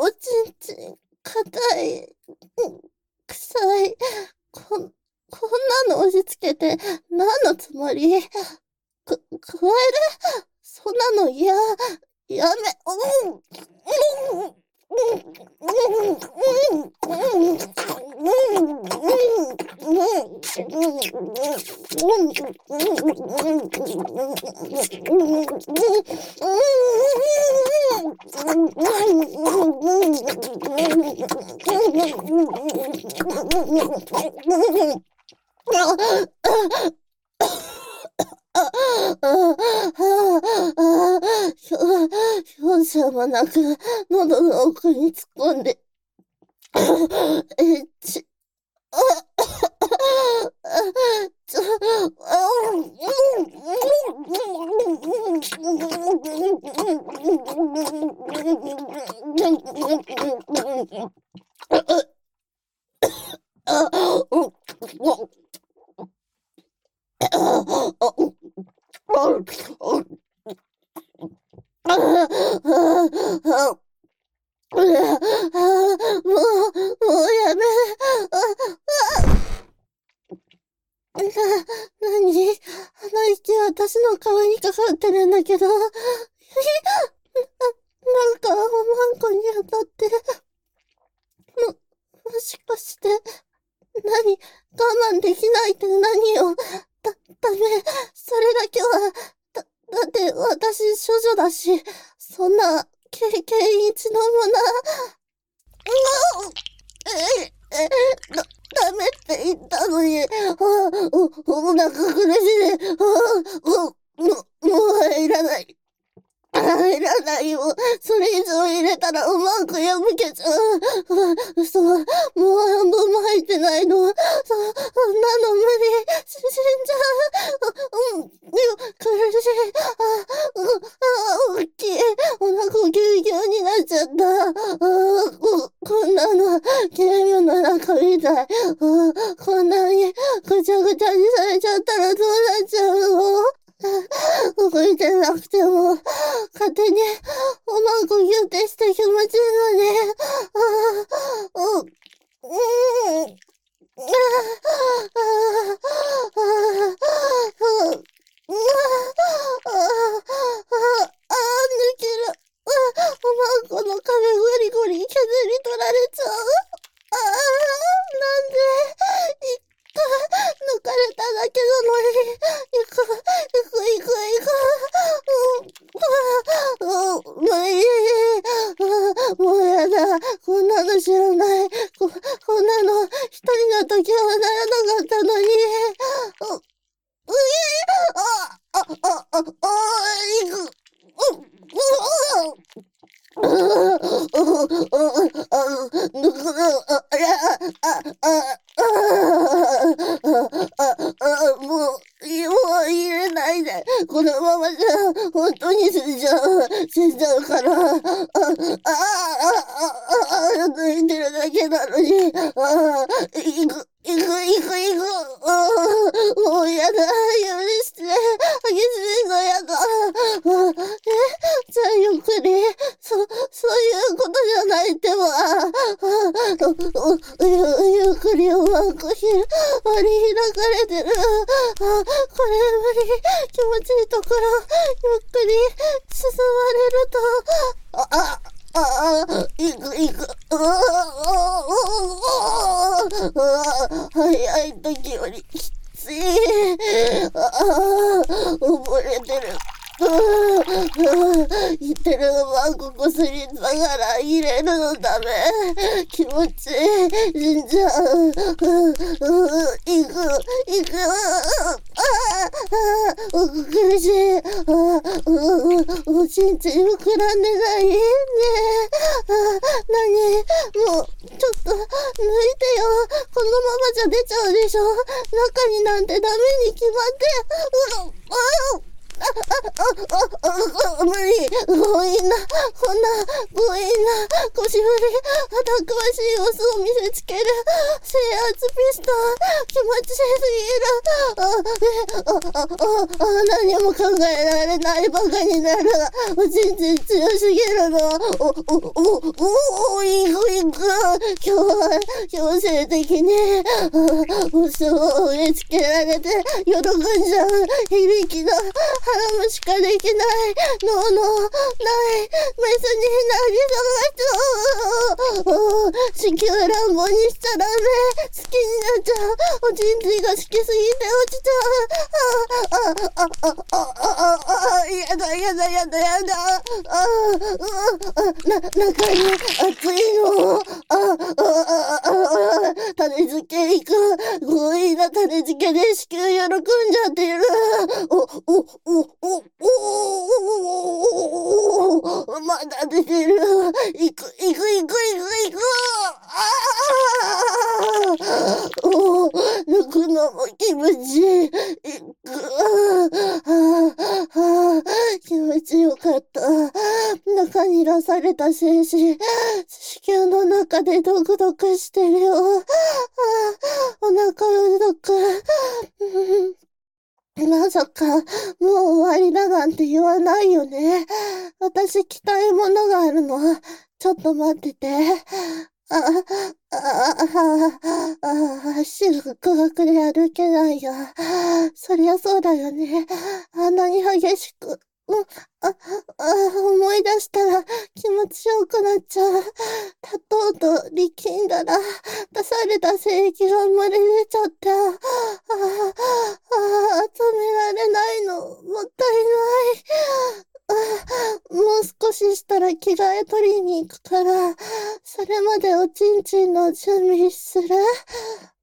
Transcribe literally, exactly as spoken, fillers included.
おちんちん、硬い、臭い、こ、こんなの押し付けて、何のつもり？く、加える？そんなの嫌、やめ、うん、うん、あ、あ、あ、あ、ひょ、表情もなく、喉の奥に突っ込んで、え、ち、あ、ちょ、あ、もう、もうやめ。な、なに？あの息私の顔にかかってるんだけど。な、なんか、おまんこに当たって。も、もしかして、何？我慢できないって何よ。だ、ダメ。それだけは、だ、だって私処女だし、そんな、経験一度もな。うわえ、え、だ、ダメって言ったのに、あ、お、お腹苦しい。あ、お、も、もういらない。入らないよ。それ以上入れたらうまく破けちゃう。嘘。もう半分も入ってないの。そ、そんなの無理。し、死んじゃう。うん。苦しい。あ、う、あ、大きい。お腹ぎゅうぎゅうになっちゃった。あ、こ、こんなの、ゲームの中みたい。あ、こんなにぐちゃぐちゃにされちゃったらどうなっちゃうの？動いてなくても、勝手におまんこギュってして気持ちいいのに。ああ、う、うん。ああ、ああ、ああ、抜ける。おまんこの壁ゴリゴリ削り取られちゃう。ああ、なんで、いっか、抜かれただけなのに、行く、行く、行く、行く。うん、ああ、無理。ああ、もうやだ。こんなの知らない。こ、こんなの、一人の時はならなかったのに。う、うえ、あ、あ、あ、あ、あ、行く。う、う、う、ああ、ああ、あ、ぬくぬ、あ、いや、あ、あ、あ、あ、もう、もう入れないで。このままじゃ、本当に死んじゃう。死んじゃうから。あ、あ、あ、あ、あ、抜いてるだけなのに。あ、行く、行く、行く、行く。あ、もうやだ。許して。激しいのやだ。あ、え、じゃあゆっくり。そ、そういうことじゃないってば。あ、あ、ゆ、ゆっくりうまくひ、割り開かれてる。あ、これ無理。気持ちいいところ、ゆっくり進まれると。あ、あ、ああ、行く行く。うわあ、うわ早い時よりきつい。ああ、溺れてる。言ってるのはここすりながら入れるのダメ。気持ちいい。死んじゃう。う、う、行く、行く。ああ、あ、苦しい。ああ、う、おちんちん膨らんでないね。あ、なに？もう、ちょっと、抜いてよ。このままじゃ出ちゃうでしょ。中になんてダメに決まって。う、う、う、あ、あ、あ、あ、あ、無理。強引な、こんな、強引なこ腰振り、たくましい様子を見せつける。制圧ピストン、気持ちすぎる。あ、え、あ、あ、あ、あ、何も考えられないバカになる。全然強すぎるの。お、お、お、お、お、いくいく。今日は強制的に、嘘を植え付けられて、喜んじゃう。響きの腹もしかできない。脳のないメスになりそう。子宮乱暴にしちゃダメ。好きになっちゃう。おちんちんが好きすぎて落ちちゃう。あ、あ、あ、あ、あ、あ、あ、あ、やだやだやだやだ。あ、あ、な、中に熱いの。あ、あ、あ、あ、種付けいく。強引な種付けで子宮喜んじゃってる。お、お、お、お、お、お、まだ出てる。いく、いく、いく、いく、いく。ああ、お、抜くのも気持ちいい。いく、ああ、気持ちよかった。中に出された精子、子宮の中でドクドクしてるよ。ああ、お腹をどく。まさか、もう終わりだなんて言わないよね。私、着たいものがあるの。ちょっと待ってて。あ、あ、あ、あ、あ、すぐ空学で歩けないよ。そりゃそうだよね。あんなに激しく。うん、あ、あ、思い出したら気持ちよくなっちゃう。立とうと力んだら出された精液が漏れ出ちゃった。ああ、ああ、止められないの。もったいない。あ、もう少ししたら着替え取りに行くから、それまでおちんちんの準備する。